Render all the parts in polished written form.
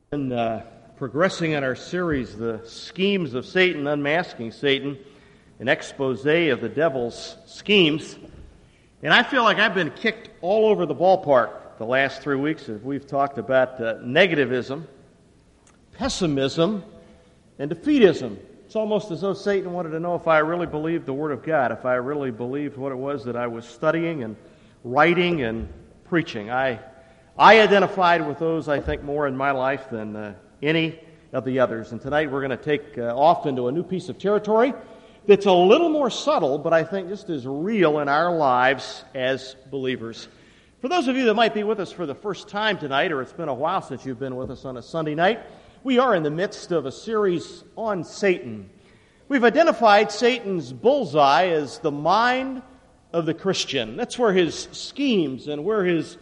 been progressing in our series, The Schemes of Satan, Unmasking Satan, an expose of the devil's schemes. And I feel like I've been kicked all over the ballpark the last 3 weeks as we've talked about negativism, pessimism, and defeatism. It's almost as though Satan wanted to know if I really believed the Word of God, if I really believed what it was that I was studying and writing and preaching. I identified with those, I think, more in my life than any of the others. And tonight we're going to take off into a new piece of territory that's a little more subtle, but I think just as real in our lives as believers. For those of you that might be with us for the first time tonight, or it's been a while since you've been with us on a Sunday night, we are in the midst of a series on Satan. We've identified Satan's bullseye as the mind of the Christian. That's where his schemes and where his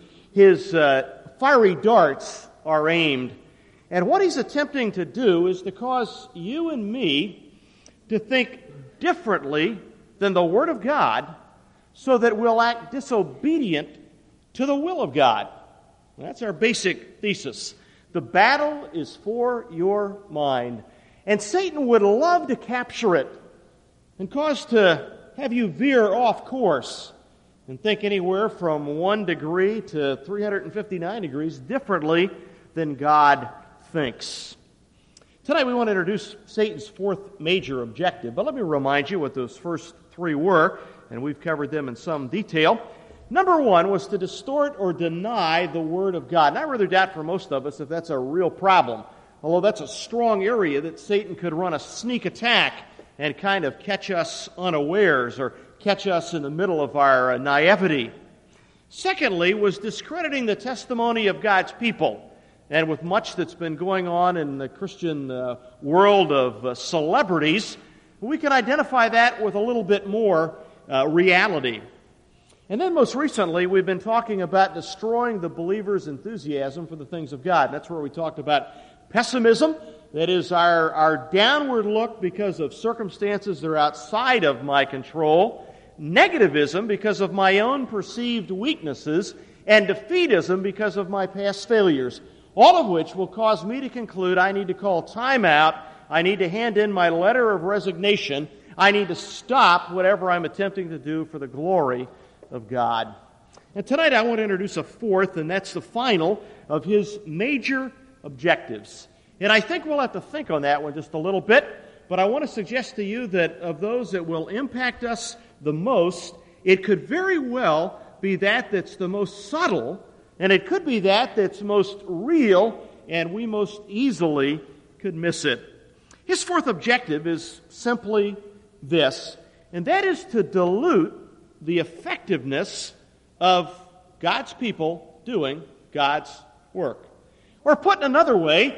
fiery darts are aimed. And what he's attempting to do is to cause you and me to think differently than the Word of God so that we'll act disobedient to the will of God. That's our basic thesis. The battle is for your mind. And Satan would love to capture it and cause to have you veer off course and think anywhere from 1 degree to 359 degrees differently than God thinks. Tonight we want to introduce Satan's fourth major objective, but let me remind you what those first three were, and we've covered them in some detail. Number one was to distort or deny the Word of God. And I rather doubt for most of us if that's a real problem, although that's a strong area that Satan could run a sneak attack and kind of catch us unawares or catch us in the middle of our naivety. Secondly was discrediting the testimony of God's people. And with much that's been going on in the Christian world of celebrities, we can identify that with a little bit more reality. And then most recently, we've been talking about destroying the believer's enthusiasm for the things of God. That's where we talked about pessimism. That is our downward look because of circumstances that are outside of my control. Negativism because of my own perceived weaknesses. And defeatism because of my past failures. All of which will cause me to conclude I need to call time out. I need to hand in my letter of resignation. I need to stop whatever I'm attempting to do for the glory of God. And tonight I want to introduce a fourth, and that's the final of his major objectives. And I think we'll have to think on that one just a little bit, but I want to suggest to you that of those that will impact us the most, it could very well be that that's the most subtle, and it could be that that's most real, and we most easily could miss it. His fourth objective is simply this, and that is to dilute the effectiveness of God's people doing God's work. Or put another way,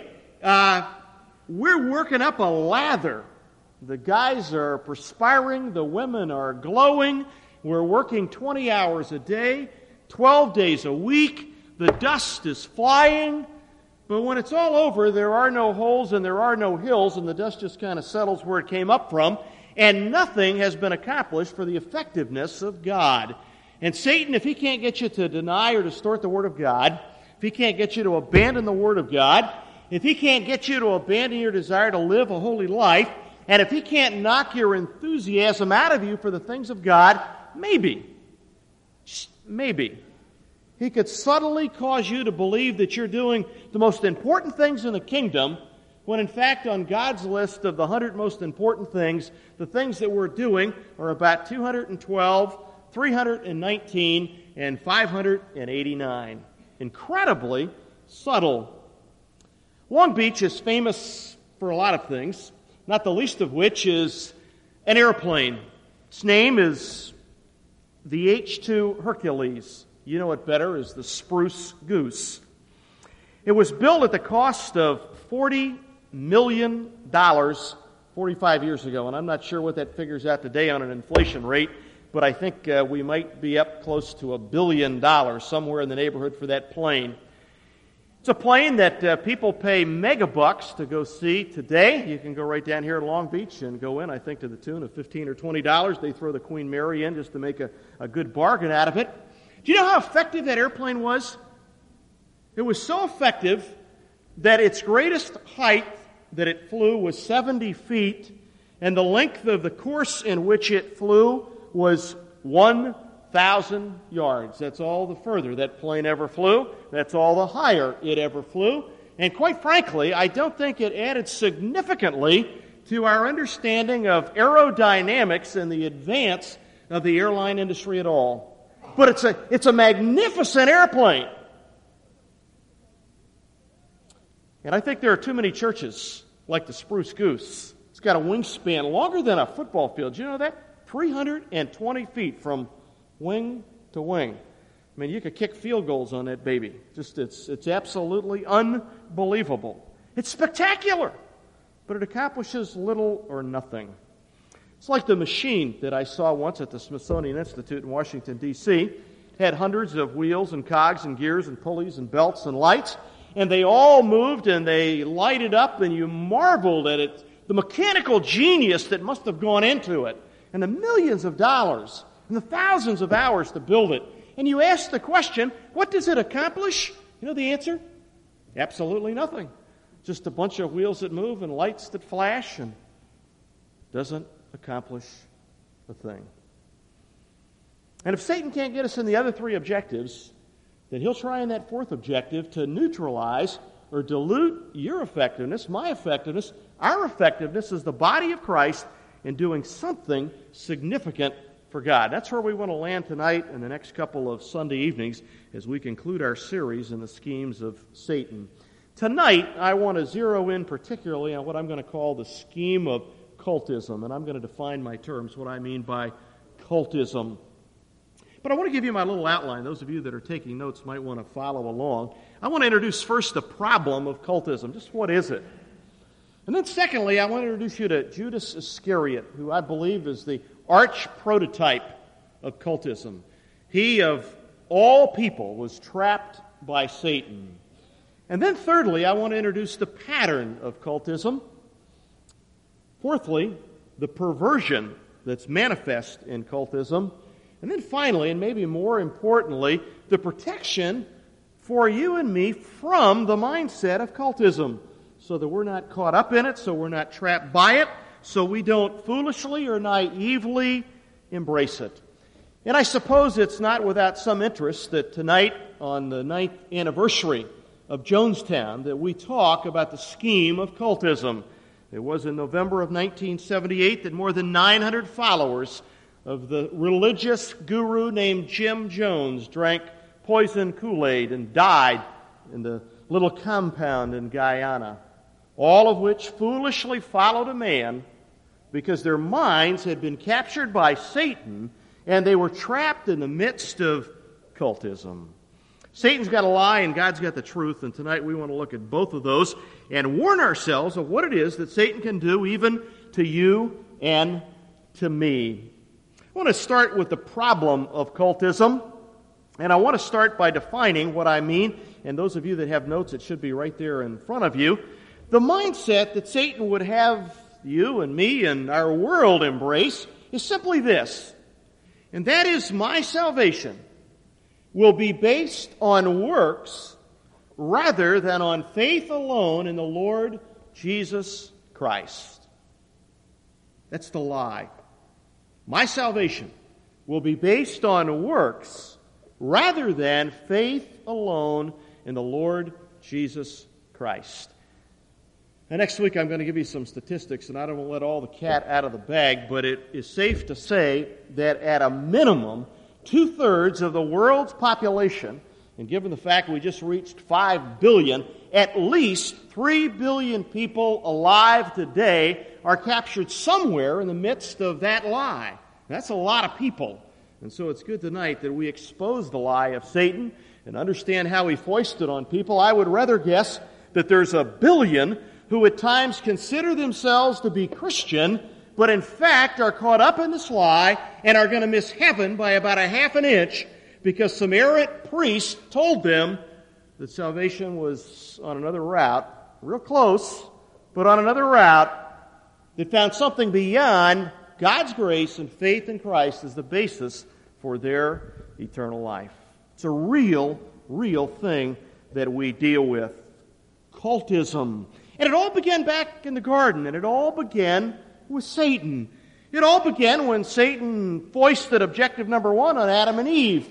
we're working up a lather. The guys are perspiring, the women are glowing, we're working 20 hours a day, 12 days a week, the dust is flying, but when it's all over, there are no holes and there are no hills, and the dust just kind of settles where it came up from, and nothing has been accomplished for the effectiveness of God. And Satan, if he can't get you to deny or distort the Word of God, if he can't get you to abandon the Word of God, if he can't get you to abandon your desire to live a holy life, and if he can't knock your enthusiasm out of you for the things of God, maybe, he could subtly cause you to believe that you're doing the most important things in the kingdom, when in fact on God's list of the 100 most important things, the things that we're doing are about 212, 319, and 589. Incredibly subtle. Long Beach is famous for a lot of things, not the least of which is an airplane. Its name is the H-2 Hercules. You know it better as the Spruce Goose. It was built at the cost of $40 million 45 years ago, and I'm not sure what that figures out today on an inflation rate, but I think we might be up close to $1 billion, somewhere in the neighborhood for that plane. It's a plane that people pay megabucks to go see today. You can go right down here at Long Beach and go in, I think, to the tune of $15 or $20. They throw the Queen Mary in just to make a good bargain out of it. Do you know how effective that airplane was? It was so effective that its greatest height that it flew was 70 feet, and the length of the course in which it flew was 1,000 yards. That's all the further that plane ever flew. That's all the higher it ever flew. And quite frankly, I don't think it added significantly to our understanding of aerodynamics and the advance of the airline industry at all. But it's a magnificent airplane. And I think there are too many churches like the Spruce Goose. It's got a wingspan longer than a football field. Do you know that? 320 feet from wing to wing. I mean, you could kick field goals on that baby. It's absolutely unbelievable. It's spectacular, but it accomplishes little or nothing. It's like the machine that I saw once at the Smithsonian Institute in Washington, D.C. It had hundreds of wheels and cogs and gears and pulleys and belts and lights, and they all moved and they lighted up, and you marveled at it, the mechanical genius that must have gone into it, and the millions of dollars and the thousands of hours to build it. And you ask the question, what does it accomplish? You know the answer? Absolutely nothing. Just a bunch of wheels that move and lights that flash, and doesn't accomplish a thing. And if Satan can't get us in the other three objectives, then he'll try in that fourth objective to neutralize or dilute your effectiveness, my effectiveness, our effectiveness as the body of Christ in doing something significant for God. That's where we want to land tonight and the next couple of Sunday evenings as we conclude our series in the schemes of Satan. Tonight, I want to zero in particularly on what I'm going to call the scheme of cultism, and I'm going to define my terms, what I mean by cultism. But I want to give you my little outline. Those of you that are taking notes might want to follow along. I want to introduce first the problem of cultism. Just what is it? And then secondly, I want to introduce you to Judas Iscariot, who I believe is the arch prototype of cultism. He, of all people, was trapped by Satan. And then thirdly, I want to introduce the pattern of cultism. Fourthly, the perversion that's manifest in cultism. And then finally, and maybe more importantly, the protection for you and me from the mindset of cultism, so that we're not caught up in it, so we're not trapped by it, so we don't foolishly or naively embrace it. And I suppose it's not without some interest that tonight, on the 9th anniversary of Jonestown, that we talk about the scheme of cultism. It was in November of 1978 that more than 900 followers of the religious guru named Jim Jones drank poison Kool-Aid and died in the little compound in Guyana, all of which foolishly followed a man because their minds had been captured by Satan and they were trapped in the midst of cultism. Satan's got a lie and God's got the truth, and tonight we want to look at both of those and warn ourselves of what it is that Satan can do even to you and to me. I want to start with the problem of cultism, and I want to start by defining what I mean, and those of you that have notes, it should be right there in front of you. The mindset that Satan would have you and me and our world embrace is simply this, and that is my salvation will be based on works rather than on faith alone in the Lord Jesus Christ. That's the lie. My salvation will be based on works rather than faith alone in the Lord Jesus Christ. And next week I'm going to give you some statistics, and I don't want to let all the cat out of the bag, but it is safe to say that at a minimum, 2/3 of the world's population, and given the fact we just reached 5 billion, at least 3 billion people alive today are captured somewhere in the midst of that lie. That's a lot of people. And so it's good tonight that we expose the lie of Satan and understand how he foisted on people. I would rather guess that there's 1 billion who at times consider themselves to be Christian, but in fact are caught up in this lie and are going to miss heaven by about 1/2 inch because some errant priest told them that salvation was on another route, real close, but on another route that found something beyond God's grace and faith in Christ as the basis for their eternal life. It's a real thing that we deal with. cultism. And it all began back in the garden, and it all began with Satan. It all began when Satan foisted objective number one on Adam and Eve.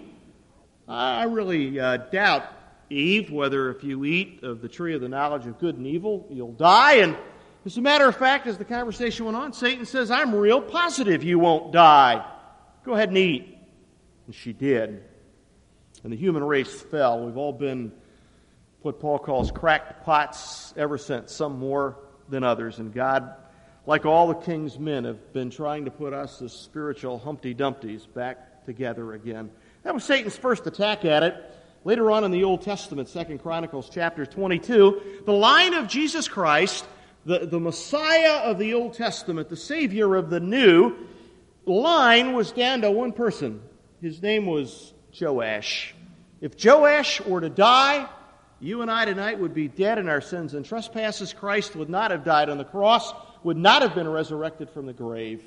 I really doubt, Eve, whether if you eat of the tree of the knowledge of good and evil, you'll die. And as a matter of fact, as the conversation went on, Satan says, I'm real positive you won't die. Go ahead and eat. And she did. And the human race fell. We've all been what Paul calls cracked pots ever since, some more than others. And God, like all the king's men, have been trying to put us as spiritual Humpty Dumptys back together again. That was Satan's first attack at it. Later on in the Old Testament, 2 Chronicles chapter 22, the line of Jesus Christ, the Messiah of the Old Testament, the Savior of the New, line was down to one person. His name was Joash. If Joash were to die, you and I tonight would be dead in our sins and trespasses. Christ would not have died on the cross, would not have been resurrected from the grave.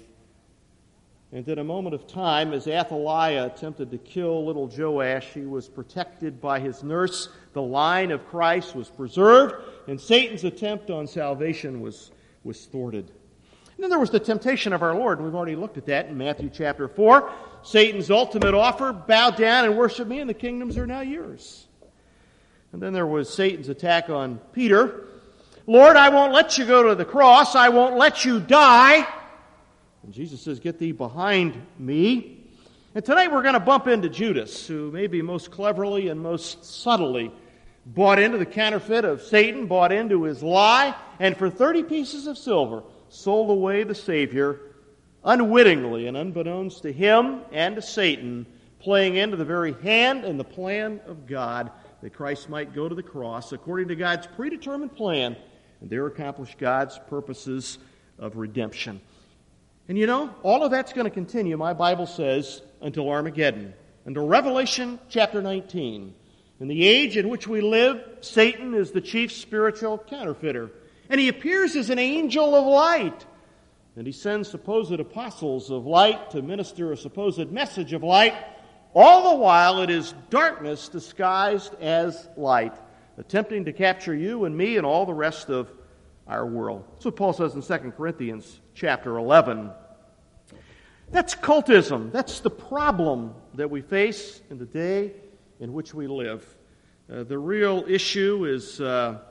And in a moment of time, as Athaliah attempted to kill little Joash, he was protected by his nurse. The line of Christ was preserved, and Satan's attempt on salvation was thwarted. And then there was the temptation of our Lord, and we've already looked at that in Matthew chapter 4. Satan's ultimate offer, bow down and worship me, and the kingdoms are now yours. And then there was Satan's attack on Peter. Lord, I won't let you go to the cross. I won't let you die. And Jesus says, get thee behind me. And tonight we're going to bump into Judas, who maybe most cleverly and most subtly bought into the counterfeit of Satan, bought into his lie, and for 30 pieces of silver sold away the Savior unwittingly and unbeknownst to him and to Satan, playing into the very hand and the plan of God that Christ might go to the cross according to God's predetermined plan and there accomplish God's purposes of redemption. And you know, all of that's going to continue, my Bible says, until Armageddon, until Revelation chapter 19. In the age in which we live, Satan is the chief spiritual counterfeiter. And he appears as an angel of light. And he sends supposed apostles of light to minister a supposed message of light. All the while it is darkness disguised as light, attempting to capture you and me and all the rest of our world. That's what Paul says in 2 Corinthians chapter 11. That's cultism. That's the problem that we face in the day in which we live. The real issue is not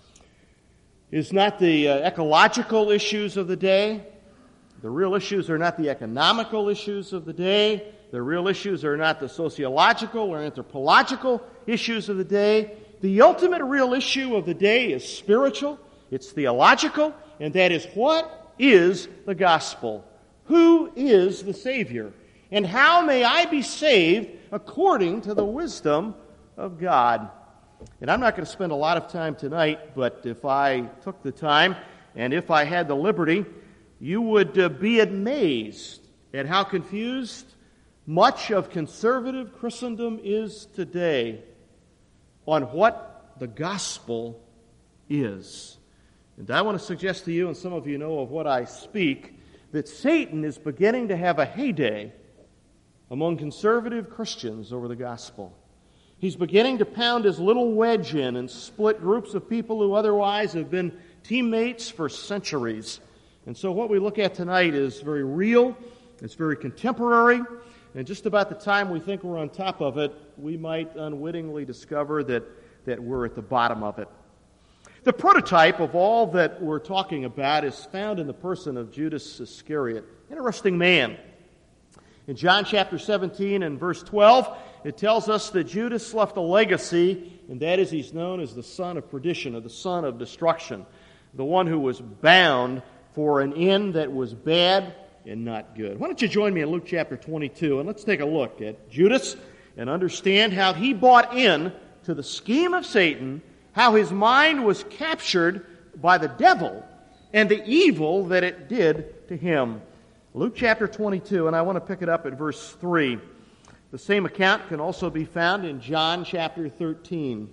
the ecological issues of the day. The real issues are not the economical issues of the day. The real issues are not the sociological or anthropological issues of the day. The ultimate real issue of the day is spiritual, it's theological, and that is what is the gospel? Who is the Savior? And how may I be saved according to the wisdom of God? And I'm not going to spend a lot of time tonight, but if I took the time and if I had the liberty, you would be amazed at how confused much of conservative Christendom is today on what the gospel is. And I want to suggest to you, and some of you know of what I speak, that Satan is beginning to have a heyday among conservative Christians over the gospel. He's beginning to pound his little wedge in and split groups of people who otherwise have been teammates for centuries. And so what we look at tonight is very real, it's very contemporary, and just about the time we think we're on top of it, we might unwittingly discover that we're at the bottom of it. The prototype of all that we're talking about is found in the person of Judas Iscariot. Interesting man. In John chapter 17 and verse 12, it tells us that Judas left a legacy, and that is he's known as the son of perdition, or the son of destruction, the one who was bound for an end that was bad and not good. Why don't you join me in Luke chapter 22, and let's take a look at Judas and understand how he bought in to the scheme of Satan, how his mind was captured by the devil, and the evil that it did to him. Luke chapter 22, and I want to pick it up at verse 3. The same account can also be found in John chapter 13.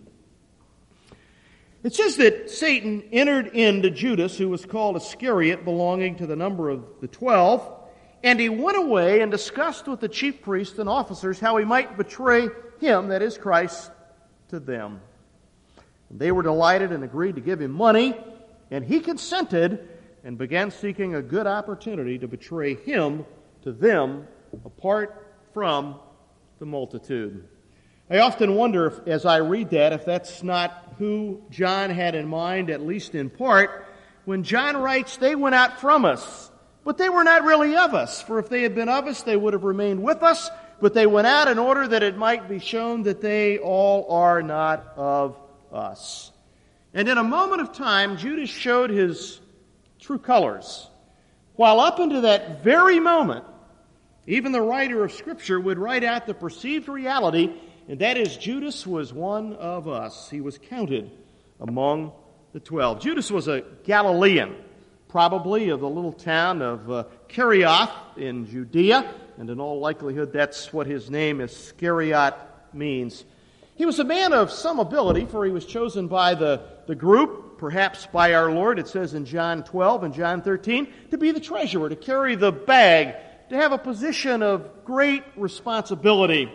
It says that Satan entered into Judas, who was called Iscariot, belonging to the number of the 12, and he went away and discussed with the chief priests and officers how he might betray him, that is Christ, to them. They were delighted and agreed to give him money, and he consented and began seeking a good opportunity to betray him to them apart from the multitude. I often wonder, as I read that, if that's not who John had in mind, at least in part, when John writes, they went out from us, but they were not really of us. For if they had been of us, they would have remained with us, but they went out in order that it might be shown that they all are not of us. And in a moment of time, Judas showed his true colors. While up into that very moment, even the writer of Scripture would write out the perceived reality, and that is Judas was one of us. He was counted among the 12. Judas was a Galilean, probably of the little town of Kerioth in Judea, and in all likelihood that's what his name Iscariot means. He was a man of some ability, for he was chosen by the group, perhaps by our Lord, it says in John 12 and John 13, to be the treasurer, to carry the bag, to have a position of great responsibility.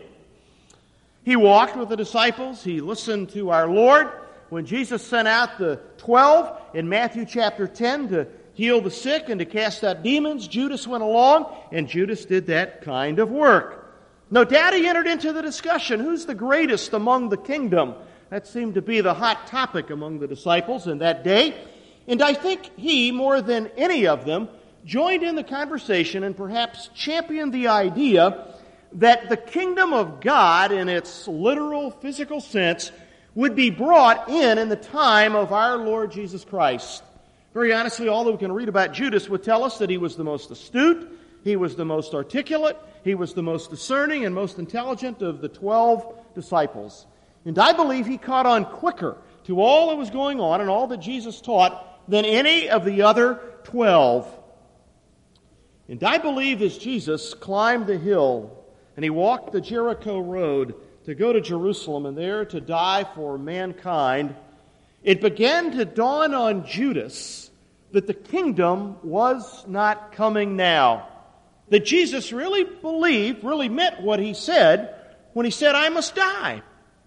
He walked with the disciples. He listened to our Lord. When Jesus sent out the 12 in Matthew chapter 10 to heal the sick and to cast out demons, Judas went along, and Judas did that kind of work. No doubt he entered into the discussion, who's the greatest among the kingdom? That seemed to be the hot topic among the disciples in that day. And I think he, more than any of them, joined in the conversation and perhaps championed the idea that the kingdom of God, in its literal, physical sense, would be brought in the time of our Lord Jesus Christ. Very honestly, all that we can read about Judas would tell us that he was the most astute, he was the most articulate, he was the most discerning and most intelligent of the 12 disciples. And I believe he caught on quicker to all that was going on and all that Jesus taught than any of the other 12. And I believe as Jesus climbed the hill and he walked the Jericho road to go to Jerusalem and there to die for mankind, it began to dawn on Judas that the kingdom was not coming now. That Jesus really believed, really meant what he said when he said, I must die.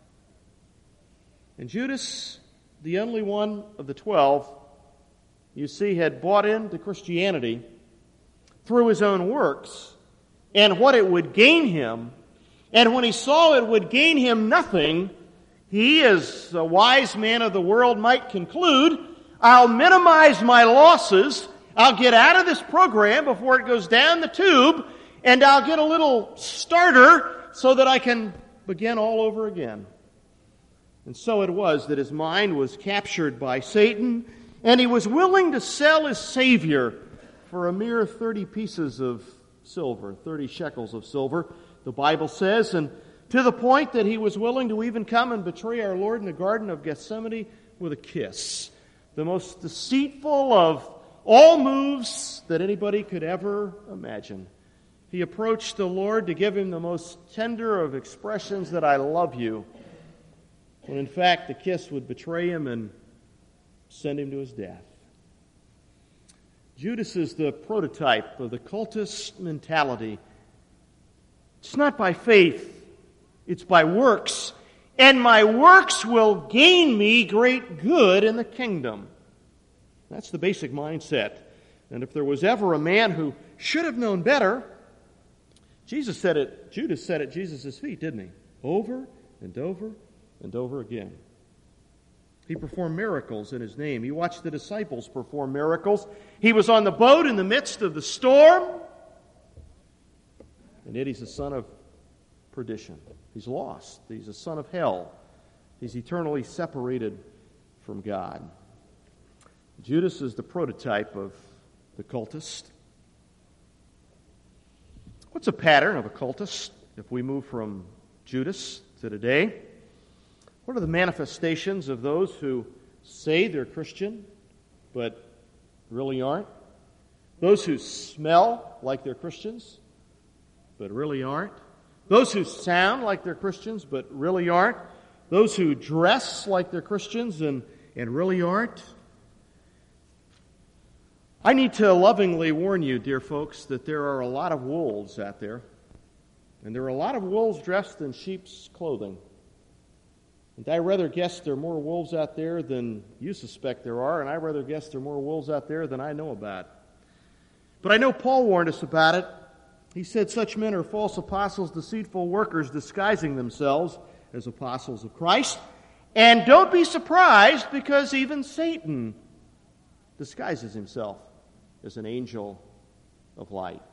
And Judas, the only one of the 12, you see, had bought into Christianity through his own works and what it would gain him. And when he saw it would gain him nothing, he, as a wise man of the world, might conclude, I'll minimize my losses, I'll get out of this program before it goes down the tube, and I'll get a little starter so that I can begin all over again. And so it was that his mind was captured by Satan, and he was willing to sell his Savior for a mere 30 pieces of silver, 30 shekels of silver, the Bible says, and to the point that he was willing to even come and betray our Lord in the Garden of Gethsemane with a kiss. The most deceitful of all moves that anybody could ever imagine. He approached the Lord to give him the most tender of expressions that I love you, when in fact the kiss would betray him and send him to his death. Judas is the prototype of the cultist mentality. It's not by faith, it's by works. And my works will gain me great good in the kingdom. That's the basic mindset. And if there was ever a man who should have known better, Judas said it at Jesus' feet, didn't he? Over and over and over again. He performed miracles in his name. He watched the disciples perform miracles. He was on the boat in the midst of the storm. And yet he's a son of perdition. He's lost. He's a son of hell. He's eternally separated from God. Judas is the prototype of the cultist. What's a pattern of a cultist if we move from Judas to today? What are the manifestations of those who say they're Christian but really aren't? Those who smell like they're Christians but really aren't? Those who sound like they're Christians but really aren't? Those who dress like they're Christians and really aren't? I need to lovingly warn you, dear folks, that there are a lot of wolves out there. And there are a lot of wolves dressed in sheep's clothing. And I rather guess there are more wolves out there than you suspect there are, and I rather guess there are more wolves out there than I know about. But I know Paul warned us about it. He said such men are false apostles, deceitful workers, disguising themselves as apostles of Christ. And don't be surprised, because even Satan disguises himself as an angel of light.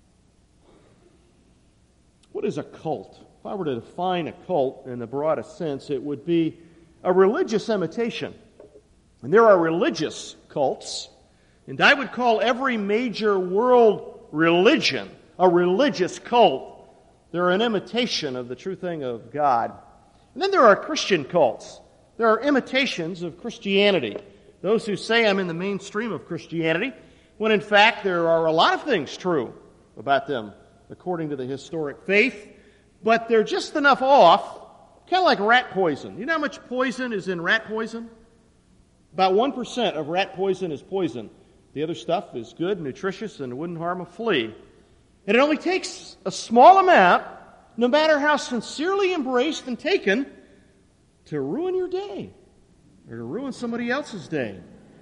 What is a cult? If I were to define a cult in the broadest sense, it would be a religious imitation. And there are religious cults, and I would call every major world religion a religious cult. They're an imitation of the true thing of God. And then there are Christian cults. There are imitations of Christianity. Those who say I'm in the mainstream of Christianity, when in fact there are a lot of things true about them according to the historic faith, but they're just enough off, kind of like rat poison. You know how much poison is in rat poison? About 1% of rat poison is poison. The other stuff is good, nutritious, and wouldn't harm a flea. And it only takes a small amount, no matter how sincerely embraced and taken, to ruin your day or to ruin somebody else's day.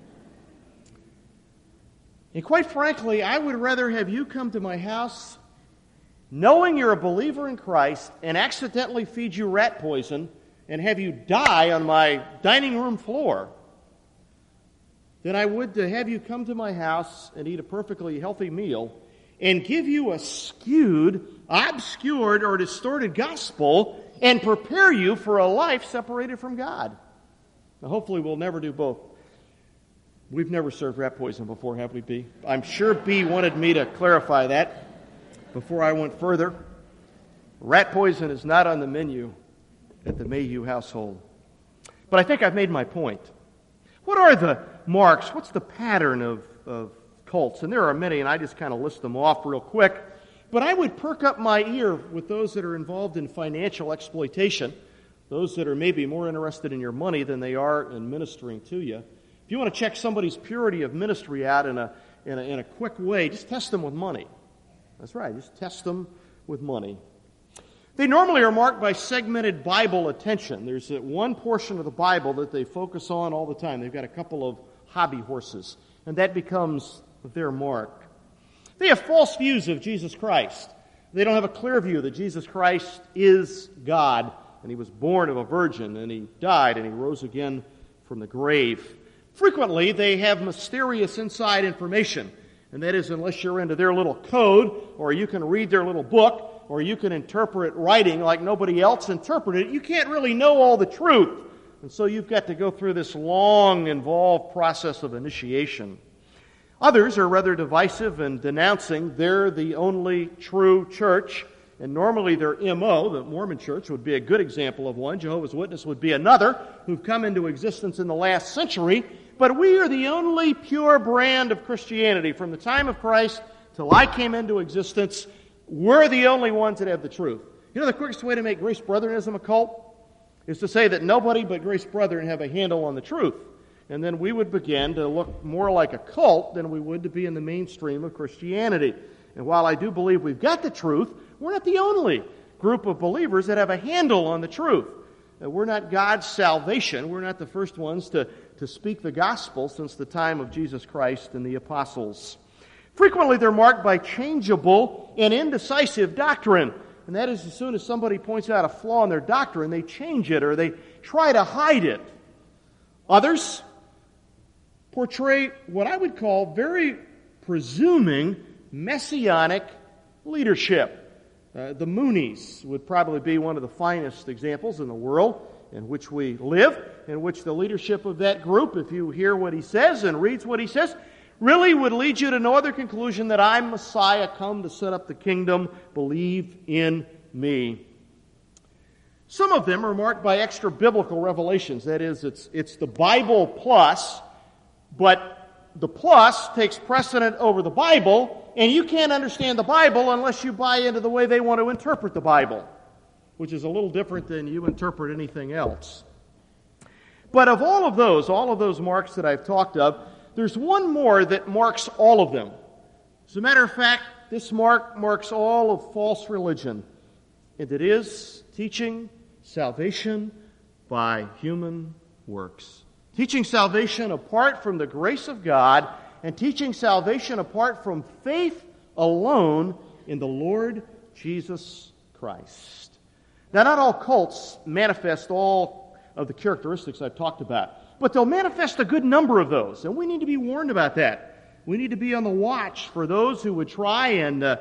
And quite frankly, I would rather have you come to my house knowing you're a believer in Christ and accidentally feed you rat poison and have you die on my dining room floor than I would to have you come to my house and eat a perfectly healthy meal and give you a skewed, obscured, or distorted gospel and prepare you for a life separated from God. Now, hopefully we'll never do both. We've never served rat poison before, have we, B? I'm sure B wanted me to clarify that before I went further. Rat poison is not on the menu at the Mayhew household. But I think I've made my point. What are the marks? What's the pattern of cults? And there are many, and I just kind of list them off real quick. But I would perk up my ear with those that are involved in financial exploitation, those that are maybe more interested in your money than they are in ministering to you. If you want to check somebody's purity of ministry out in a quick way, just test them with money. That's right, just test them with money. They normally are marked by segmented Bible attention. There's one portion of the Bible that they focus on all the time. They've got a couple of hobby horses, and that becomes their mark. They have false views of Jesus Christ. They don't have a clear view that Jesus Christ is God, and He was born of a virgin, and He died, and He rose again from the grave. Frequently, they have mysterious inside information, and that is unless you're into their little code, or you can read their little book, or you can interpret writing like nobody else interpreted it, you can't really know all the truth. And so you've got to go through this long, involved process of initiation. Others are rather divisive and denouncing they're the only true church, and normally their M.O., the Mormon Church, would be a good example of one. Jehovah's Witness would be another, who've come into existence in the last century. But we are the only pure brand of Christianity. From the time of Christ till I came into existence, we're the only ones that have the truth. You know the quickest way to make Grace Brotheranism a cult is to say that nobody but Grace Brethren have a handle on the truth. And then we would begin to look more like a cult than we would to be in the mainstream of Christianity. And while I do believe we've got the truth, we're not the only group of believers that have a handle on the truth. We're not God's salvation. We're not the first ones to speak the gospel since the time of Jesus Christ and the apostles. Frequently, they're marked by changeable and indecisive doctrine. And that is, as soon as somebody points out a flaw in their doctrine, they change it or they try to hide it. Others portray what I would call very presuming messianic leadership. The Moonies would probably be one of the finest examples in the world in which we live, in which the leadership of that group, if you hear what he says and reads what he says, really would lead you to no other conclusion that I'm Messiah, come to set up the kingdom, believe in me. Some of them are marked by extra biblical revelations. That is, it's the Bible plus, but the plus takes precedent over the Bible, and you can't understand the Bible unless you buy into the way they want to interpret the Bible, which is a little different than you interpret anything else. But of all of those marks that I've talked of, there's one more that marks all of them. As a matter of fact, this mark marks all of false religion, and it is teaching salvation by human works. Teaching salvation apart from the grace of God and teaching salvation apart from faith alone in the Lord Jesus Christ. Now, not all cults manifest all of the characteristics I've talked about, but they'll manifest a good number of those, and we need to be warned about that. We need to be on the watch for those who would try and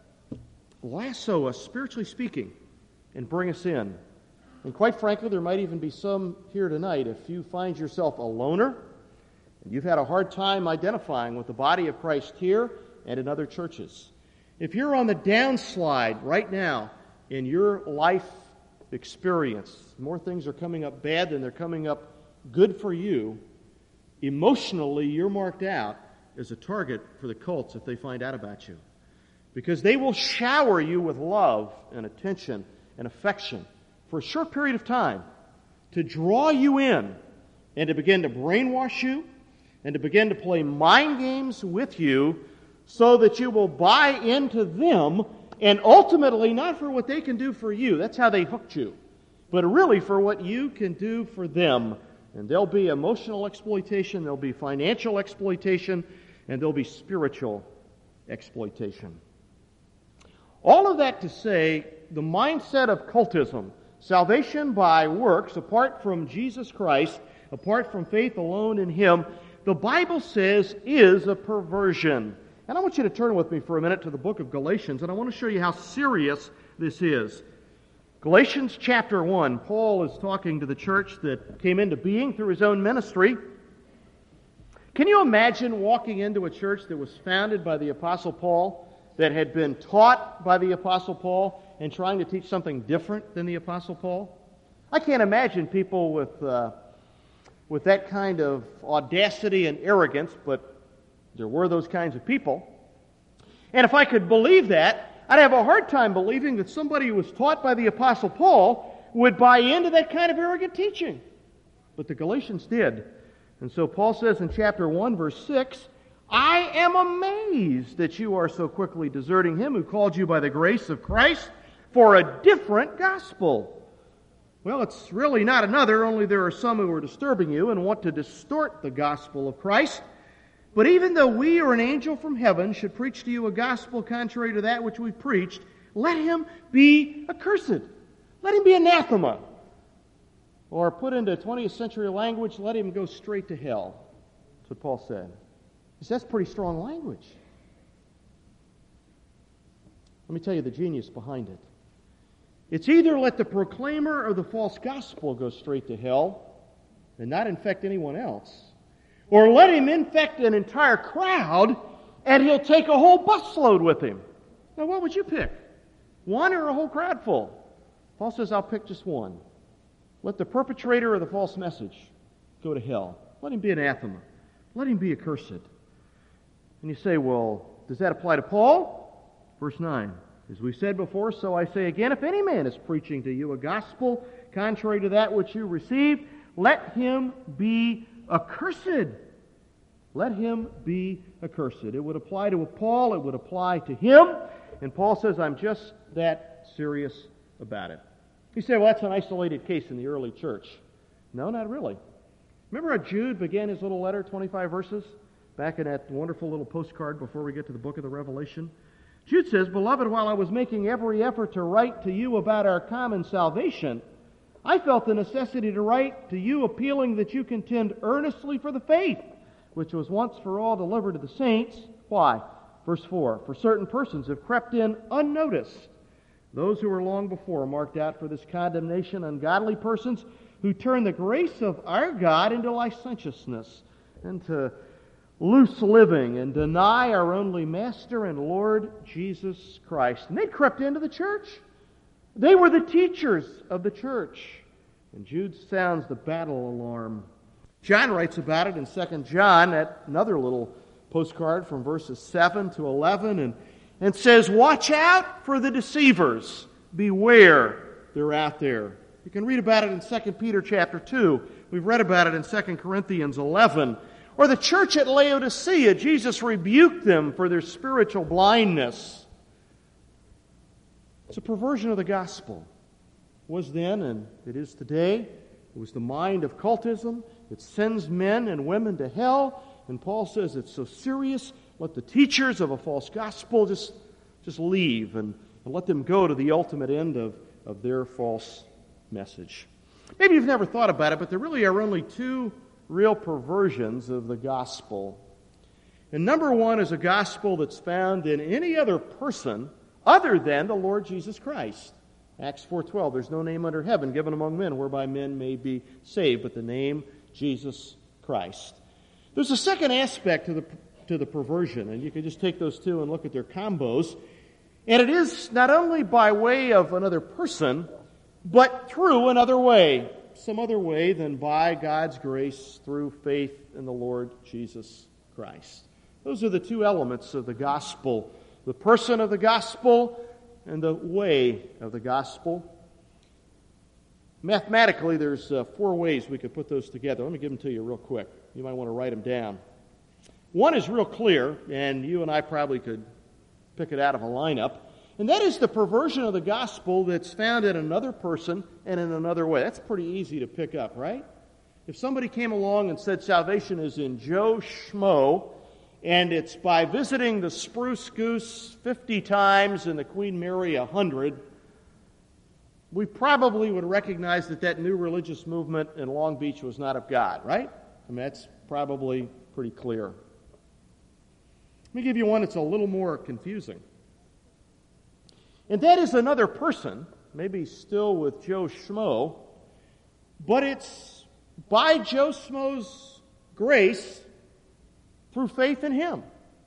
lasso us, spiritually speaking, and bring us in. And quite frankly, there might even be some here tonight, if you find yourself a loner, and you've had a hard time identifying with the body of Christ here and in other churches. If you're on the downslide right now in your life experience, more things are coming up bad than they're coming up good for you, emotionally you're marked out as a target for the cults if they find out about you. Because they will shower you with love and attention and affection for a short period of time to draw you in and to begin to brainwash you and to begin to play mind games with you so that you will buy into them, and ultimately not for what they can do for you. That's how they hooked you. But really for what you can do for them. And there'll be emotional exploitation, there'll be financial exploitation, and there'll be spiritual exploitation. All of that to say, the mindset of cultism, salvation by works, apart from Jesus Christ, apart from faith alone in Him, the Bible says is a perversion. And I want you to turn with me for a minute to the book of Galatians, and I want to show you how serious this is. Galatians chapter 1, Paul is talking to the church that came into being through his own ministry. Can you imagine walking into a church that was founded by the Apostle Paul, that had been taught by the Apostle Paul, and trying to teach something different than the Apostle Paul? I can't imagine people with that kind of audacity and arrogance, but there were those kinds of people. And if I could believe that, I'd have a hard time believing that somebody who was taught by the Apostle Paul would buy into that kind of arrogant teaching. But the Galatians did. And so Paul says in chapter 1, verse 6, I am amazed that you are so quickly deserting Him who called you by the grace of Christ for a different gospel. Well, it's really not another, only there are some who are disturbing you and want to distort the gospel of Christ. But even though we or an angel from heaven should preach to you a gospel contrary to that which we preached, let him be accursed. Let him be anathema. Or put into 20th century language, let him go straight to hell. That's what Paul said. He says that's pretty strong language. Let me tell you the genius behind it. It's either let the proclaimer of the false gospel go straight to hell and not infect anyone else, or let him infect an entire crowd and he'll take a whole busload with him. Now, what would you pick? One or a whole crowd full? Paul says, I'll pick just one. Let the perpetrator of the false message go to hell. Let him be anathema. Let him be accursed. And you say, well, does that apply to Paul? Verse 9. As we said before, so I say again, if any man is preaching to you a gospel contrary to that which you received, let him be accursed. Let him be accursed. It would apply to Paul, it would apply to him, and Paul says, I'm just that serious about it. You say, well, that's an isolated case in the early church. No, not really. Remember how Jude began his little letter, 25 verses, back in that wonderful little postcard before we get to the book of the Revelation? Jude says, Beloved, while I was making every effort to write to you about our common salvation, I felt the necessity to write to you appealing that you contend earnestly for the faith, which was once for all delivered to the saints. Why? Verse 4, For certain persons have crept in unnoticed, those who were long before marked out for this condemnation, ungodly persons who turn the grace of our God into licentiousness and to loose living and deny our only Master and Lord Jesus Christ. And they crept into the church. They were the teachers of the church. And Jude sounds the battle alarm. John writes about it in 2 John, at another little postcard from verses 7 to 11, and says, Watch out for the deceivers. Beware, they're out there. You can read about it in 2 Peter chapter 2. We've read about it in 2 Corinthians 11. Or the church at Laodicea, Jesus rebuked them for their spiritual blindness. It's a perversion of the gospel. It was then, and it is today. It was the mind of cultism. It sends men and women to hell. And Paul says it's so serious, let the teachers of a false gospel just leave and let them go to the ultimate end of their false message. Maybe you've never thought about it, but there really are only two real perversions of the gospel. And number one is a gospel that's found in any other person other than the Lord Jesus Christ. Acts 4:12, there's no name under heaven given among men whereby men may be saved, but the name Jesus Christ. There's a second aspect to the perversion, and you can just take those two and look at their combos. And it is not only by way of another person, but through another way, some other way than by God's grace through faith in the Lord Jesus Christ. Those are the two elements of the gospel, the person of the gospel and the way of the gospel. Mathematically, there's 4 ways we could put those together. Let me give them to you real quick. You might want to write them down. One is real clear, and you and I probably could pick it out of a lineup, and that is the perversion of the gospel that's found in another person and in another way. That's pretty easy to pick up, right? If somebody came along and said salvation is in Joe Schmo, and it's by visiting the Spruce Goose 50 times and the Queen Mary 100, we probably would recognize that new religious movement in Long Beach was not of God, right? I mean, that's probably pretty clear. Let me give you one that's a little more confusing. And that is another person, maybe still with Joe Schmo, but it's by Joe Schmo's grace through faith in him.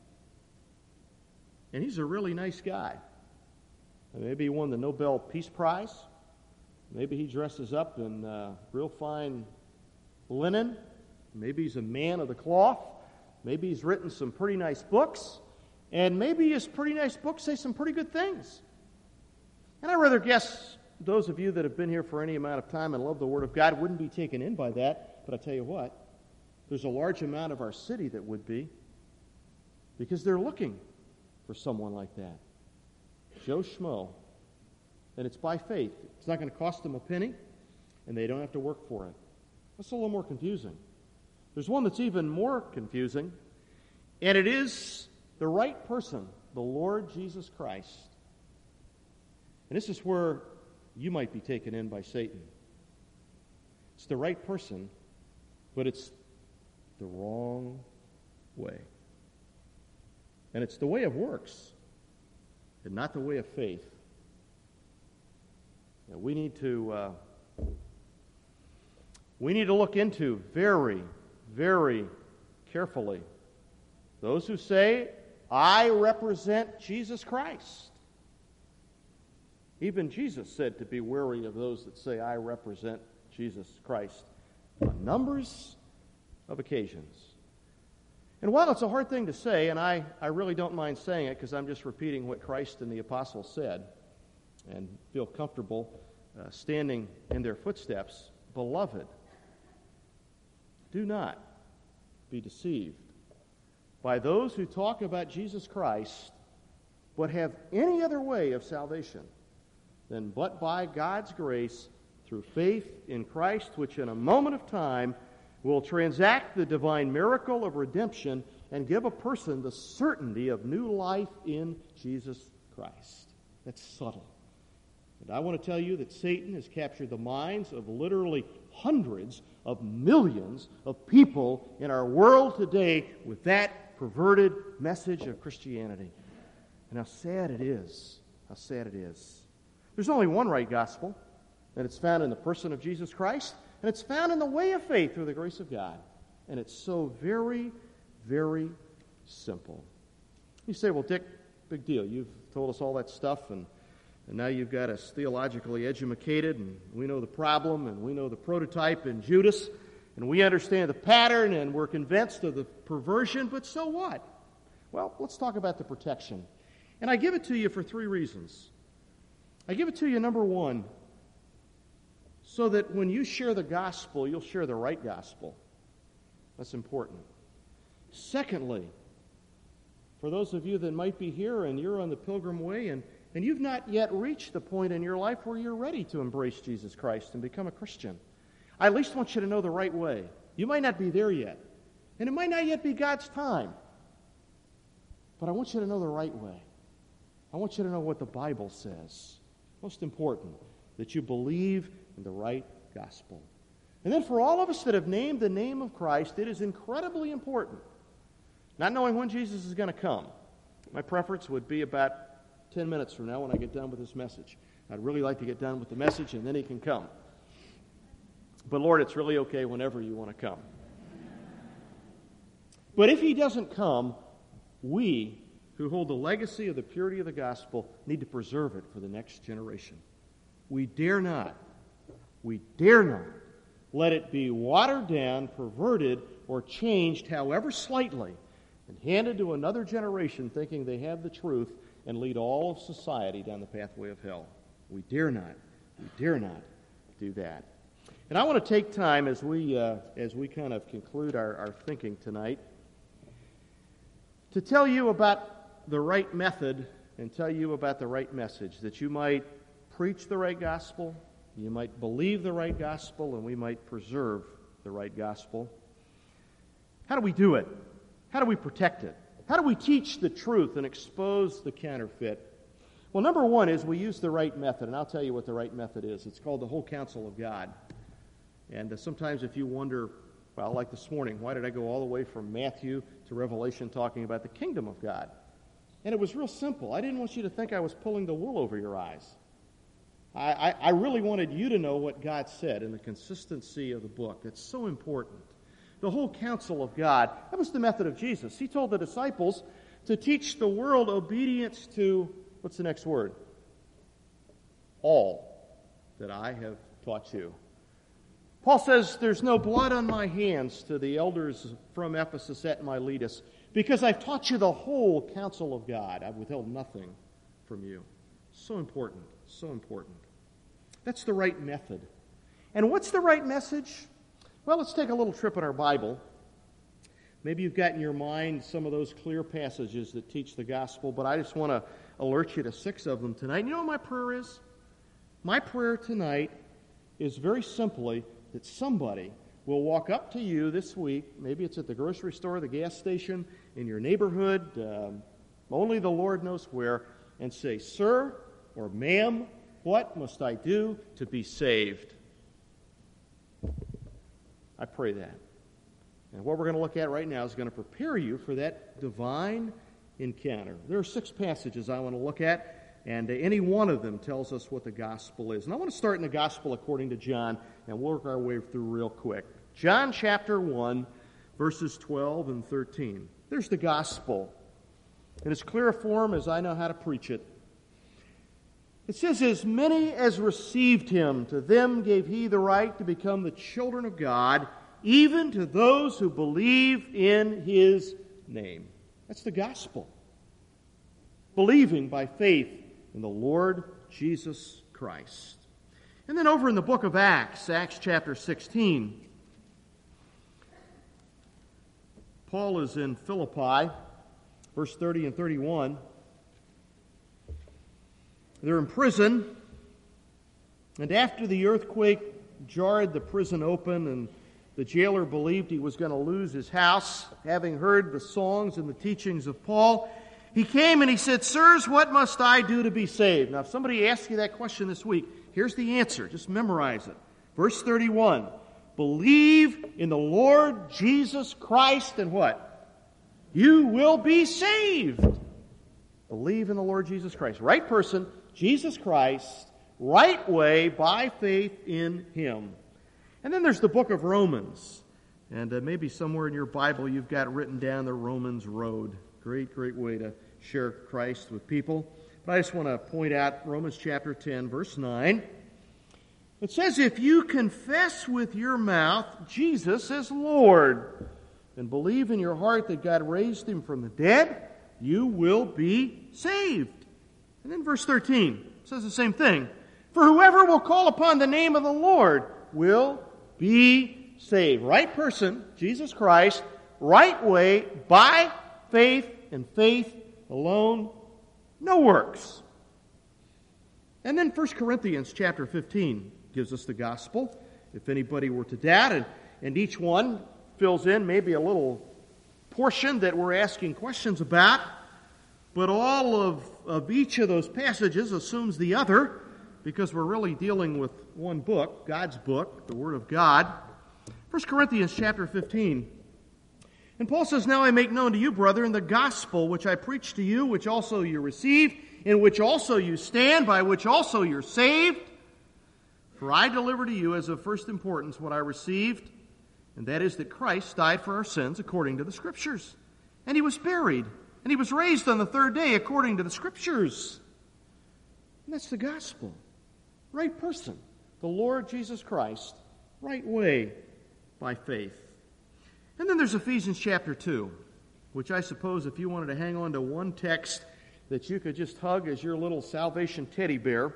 And he's a really nice guy. Maybe he won the Nobel Peace Prize. Maybe he dresses up in real fine linen. Maybe he's a man of the cloth. Maybe he's written some pretty nice books. And maybe his pretty nice books say some pretty good things. And I rather guess those of you that have been here for any amount of time and love the Word of God wouldn't be taken in by that. But I tell you what, there's a large amount of our city that would be, because they're looking for someone like that. Joe Schmo. And it's by faith. It's not going to cost them a penny, and they don't have to work for it. That's a little more confusing. There's one that's even more confusing, and it is the right person, the Lord Jesus Christ. And this is where you might be taken in by Satan. It's the right person, but it's the wrong way. And it's the way of works, and not the way of faith. Now, we need to look into very, very carefully those who say, I represent Jesus Christ. Even Jesus said to be wary of those that say, I represent Jesus Christ on numbers of occasions. And while it's a hard thing to say, and I really don't mind saying it because I'm just repeating what Christ and the apostles said and feel comfortable standing in their footsteps, beloved, do not be deceived by those who talk about Jesus Christ but have any other way of salvation than but by God's grace through faith in Christ, which in a moment of time will transact the divine miracle of redemption and give a person the certainty of new life in Jesus Christ. That's subtle. And I want to tell you that Satan has captured the minds of literally hundreds of millions of people in our world today with that perverted message of Christianity. And how sad it is. How sad it is. There's only one right gospel, and it's found in the person of Jesus Christ, and it's found in the way of faith through the grace of God. And it's so very, very simple. You say, well, Dick, big deal. You've told us all that stuff, and now you've got us theologically educated, and we know the problem, and we know the prototype in Judas, and we understand the pattern, and we're convinced of the perversion, but so what? Well, let's talk about the protection. And I give it to you for 3 reasons. I give it to you, number 1, so that when you share the gospel, you'll share the right gospel. That's important. Secondly, for those of you that might be here and you're on the pilgrim way and you've not yet reached the point in your life where you're ready to embrace Jesus Christ and become a Christian, I at least want you to know the right way. You might not be there yet, and it might not yet be God's time, but I want you to know the right way. I want you to know what the Bible says. Most important, that you believe in the right gospel. And then for all of us that have named the name of Christ, it is incredibly important. Not knowing when Jesus is going to come. My preference would be about 10 minutes from now when I get done with this message. I'd really like to get done with the message and then he can come. But Lord, it's really okay whenever you want to come. But if he doesn't come, we who hold the legacy of the purity of the gospel need to preserve it for the next generation. We dare not let it be watered down, perverted, or changed however slightly and handed to another generation thinking they have the truth and lead all of society down the pathway of hell. We dare not do that. And I want to take time as we kind of conclude our thinking tonight to tell you about the right method and tell you about the right message, that you might preach the right gospel, you might believe the right gospel, and we might preserve the right gospel. How do we do it? How do we protect it? How do we teach the truth and expose the counterfeit? Well, number one is we use the right method, and I'll tell you what the right method is. It's called the whole counsel of God. And sometimes if you wonder, well, like this morning, why did I go all the way from Matthew to Revelation talking about the kingdom of God? And it was real simple. I didn't want you to think I was pulling the wool over your eyes. I really wanted you to know what God said and the consistency of the book. It's so important. The whole counsel of God, that was the method of Jesus. He told the disciples to teach the world obedience to, what's the next word? All that I have taught you. Paul says, there's no blood on my hands to the elders from Ephesus at Miletus, because I've taught you the whole counsel of God. I've withheld nothing from you. So important, so important. That's the right method. And what's the right message? Well, let's take a little trip in our Bible. Maybe you've got in your mind some of those clear passages that teach the gospel, but I just want to alert you to 6 of them tonight. You know what my prayer is? My prayer tonight is very simply that somebody will walk up to you this week, maybe it's at the grocery store, the gas station, in your neighborhood, only the Lord knows where, and say, "Sir or ma'am, what must I do to be saved?" I pray that. And what we're going to look at right now is going to prepare you for that divine encounter. There are 6 passages I want to look at, and any one of them tells us what the gospel is. And I want to start in the gospel according to John, and we'll work our way through real quick. John chapter 1, verses 12 and 13. There's the gospel. In as clear a form as I know how to preach it. It says, "As many as received him, to them gave he the right to become the children of God, even to those who believe in his name." That's the gospel. Believing by faith in the Lord Jesus Christ. And then over in the book of Acts, Acts chapter 16, Paul is in Philippi, verse 30 and 31. They're in prison, and after the earthquake jarred the prison open, and the jailer believed he was going to lose his house, having heard the songs and the teachings of Paul, he came and he said, "Sirs, what must I do to be saved?" Now, if somebody asks you that question this week, here's the answer. Just memorize it. Verse 31, "Believe in the Lord Jesus Christ, and what? You will be saved." Believe in the Lord Jesus Christ. Right person, Jesus Christ, right way, by faith in him. And then there's the book of Romans. And maybe somewhere in your Bible you've got written down the Romans Road. Great way to share Christ with people. But I just want to point out Romans chapter 10, verse 9. It says, "If you confess with your mouth Jesus as Lord, and believe in your heart that God raised him from the dead, you will be saved." And then verse 13 says the same thing. "For whoever will call upon the name of the Lord will be saved." Right person, Jesus Christ, right way, by faith and faith alone, no works. And then 1 Corinthians chapter 15 gives us the gospel. if anybody were to doubt, and each one fills in maybe a little portion that we're asking questions about, but all of each of those passages assumes the other, because we're really dealing with one book, God's book, the Word of God. 1 Corinthians chapter 15. And Paul says, "Now I make known to you, brethren, the gospel which I preached to you, which also you received, in which also you stand, by which also you're saved. For I delivered to you as of first importance what I received, and that is that Christ died for our sins according to the Scriptures. And he was buried, and he was raised on the third day according to the Scriptures." And that's the gospel. Right person, the Lord Jesus Christ, right way, by faith. And then there's Ephesians chapter 2, which I suppose if you wanted to hang on to one text that you could just hug as your little salvation teddy bear,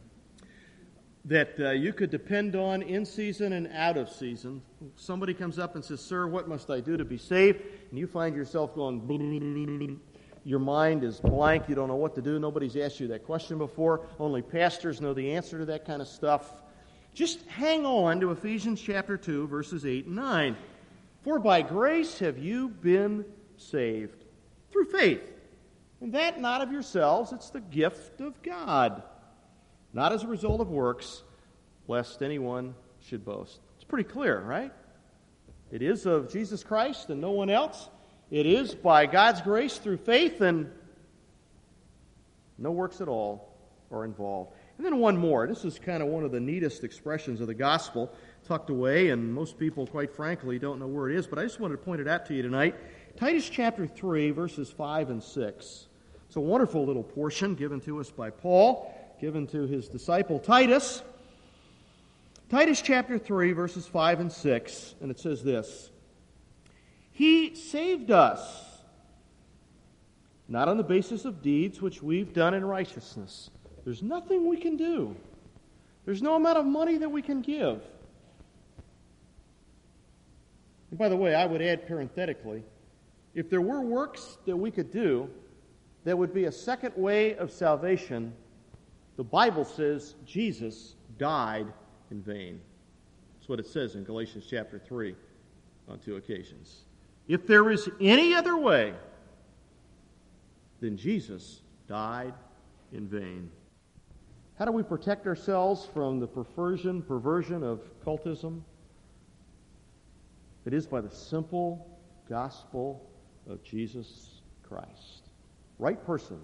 that you could depend on in season and out of season. Somebody comes up and says, "Sir, what must I do to be saved?" And you find yourself going, your mind is blank, you don't know what to do, nobody's asked you that question before, only pastors know the answer to that kind of stuff. Just hang on to Ephesians chapter 2, verses 8 and 9. "For by grace have you been saved, through faith, and that not of yourselves, it's the gift of God, not as a result of works, lest anyone should boast." It's pretty clear, right? It is of Jesus Christ and no one else. It is by God's grace through faith, and no works at all are involved. And then one more. This is kind of one of the neatest expressions of the gospel, tucked away, and most people, quite frankly, don't know where it is, but I just wanted to point it out to you tonight. Titus chapter 3, verses 5 and 6. It's a wonderful little portion given to us by Paul, given to his disciple Titus. Titus chapter 3, verses 5 and 6, and it says this: "He saved us, not on the basis of deeds which we've done in righteousness." There's nothing we can do. There's no amount of money that we can give. And by the way, I would add parenthetically, if there were works that we could do that would be a second way of salvation, the Bible says Jesus died in vain. That's what it says in Galatians chapter 3 on 2 occasions. If there is any other way, then Jesus died in vain. How do we protect ourselves from the perversion of cultism? It is by the simple gospel of Jesus Christ. Right person,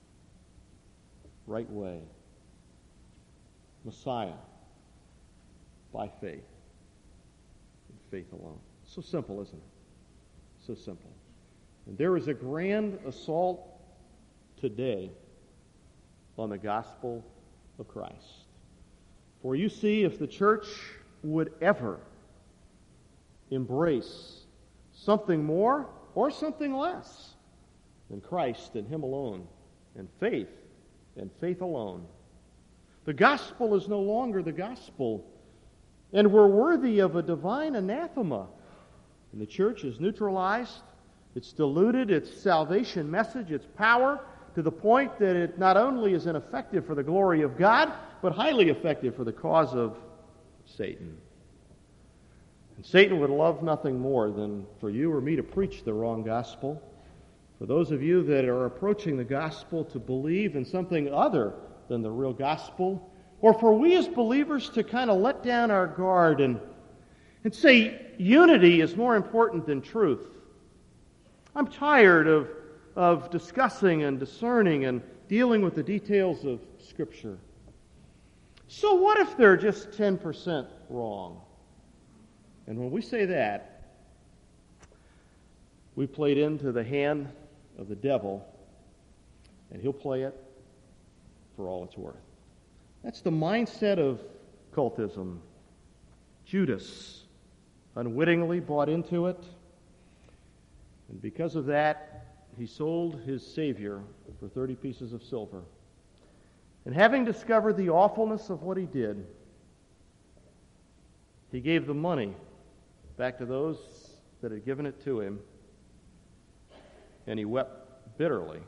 right way. Messiah, by faith, and faith alone. So simple, isn't it? So simple. And there is a grand assault today on the gospel of Christ. For you see, if the church would ever embrace something more or something less than Christ and Him alone, and faith alone, the gospel is no longer the gospel, and we're worthy of a divine anathema. And the church is neutralized, it's diluted, its salvation message, its power, to the point that it not only is ineffective for the glory of God, but highly effective for the cause of Satan. And Satan would love nothing more than for you or me to preach the wrong gospel. For those of you that are approaching the gospel to believe in something other than the real gospel, or for we as believers to kind of let down our guard and say unity is more important than truth. I'm tired of discussing and discerning and dealing with the details of Scripture. So what if they're just 10% wrong? And when we say that, we played into the hand of the devil, and he'll play it for all it's worth. That's the mindset of cultism. Judas unwittingly bought into it, and because of that, he sold his Savior for 30 pieces of silver. And having discovered the awfulness of what he did, he gave the money back to those that had given it to him, and he wept bitterly.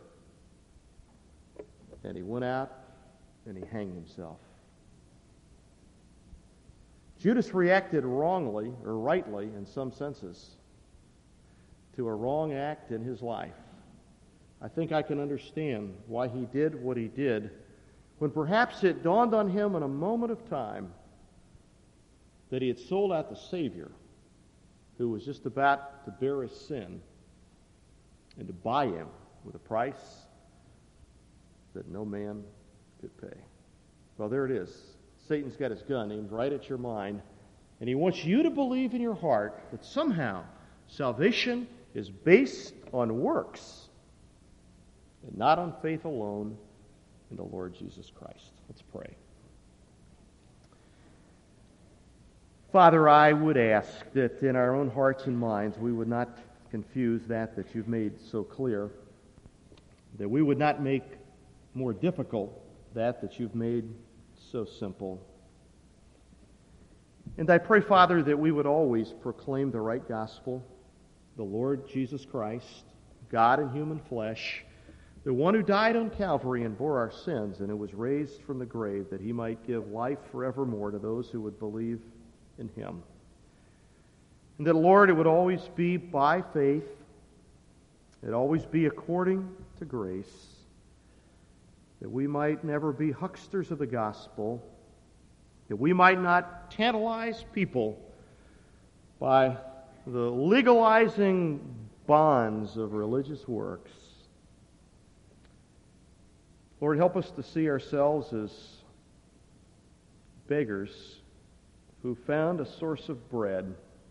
And he went out and he hanged himself. Judas reacted wrongly, or rightly in some senses, to a wrong act in his life. I think I can understand why he did what he did when perhaps it dawned on him in a moment of time that he had sold out the Savior who was just about to bear his sin and to buy him with a price that no man could pay. Well, there it is. Satan's got his gun aimed right at your mind, and he wants you to believe in your heart that somehow salvation is based on works and not on faith alone in the Lord Jesus Christ. Let's pray. Father, I would ask that in our own hearts and minds we would not confuse that you've made so clear, that we would not make more difficult that you've made so simple. And I pray, Father, that we would always proclaim the right gospel, the Lord Jesus Christ, God in human flesh, the one who died on Calvary and bore our sins, and who was raised from the grave that he might give life forevermore to those who would believe in him. And that, Lord, it would always be by faith, it always be according to grace, that we might never be hucksters of the gospel, that we might not tantalize people by the legalizing bonds of religious works. Lord, help us to see ourselves as beggars who found a source of bread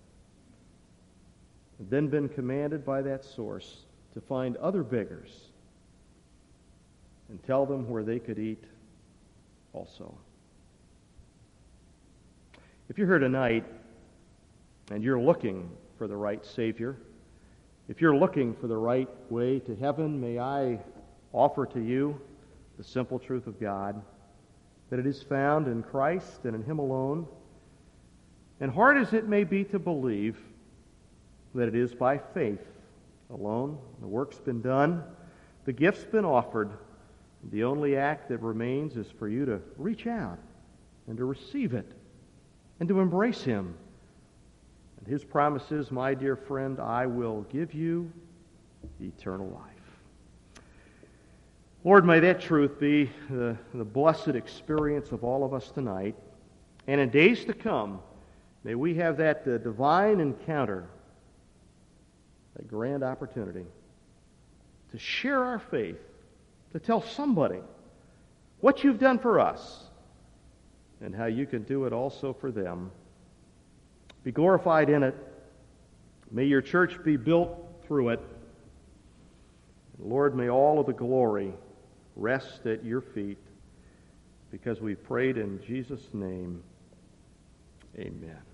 and then been commanded by that source to find other beggars and tell them where they could eat also. If you're here tonight and you're looking for the right Savior, if you're looking for the right way to heaven, may I offer to you the simple truth of God, that it is found in Christ and in Him alone. And hard as it may be to believe, that it is by faith alone. The work's been done, the gift's been offered. The only act that remains is for you to reach out and to receive it and to embrace Him. And His promise is, my dear friend, I will give you eternal life. Lord, may that truth be the blessed experience of all of us tonight. And in days to come, may we have that divine encounter, that grand opportunity to share our faith, to tell somebody what you've done for us and how you can do it also for them. Be glorified in it. May your church be built through it. Lord, may all of the glory rest at your feet, because we've prayed in Jesus' name. Amen.